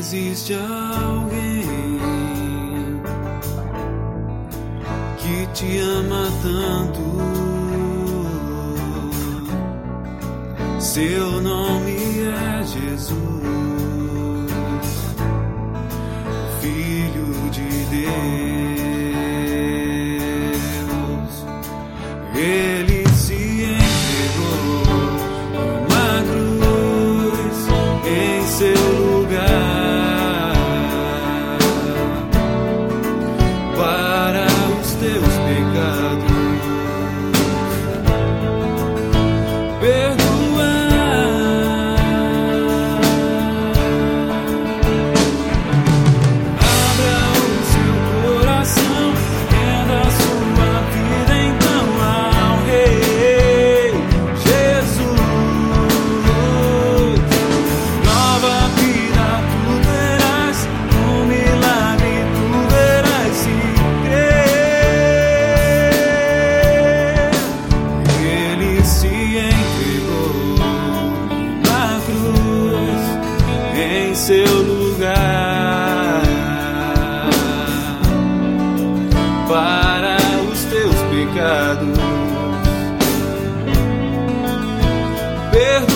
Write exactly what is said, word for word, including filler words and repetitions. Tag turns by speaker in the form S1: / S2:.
S1: existe alguém que te ama tanto. Seu nome é Jesus, Filho de Deus. Ele se entregou numa cruz em seu lugar para os teus pecados perdoar. Abra o seu coração, renda sua vida então ao Rei Jesus. Nova vida tu terás, um milagre tu verás se crer. Ele se entregou na cruz em seu lugar para os teus pecados perdoar.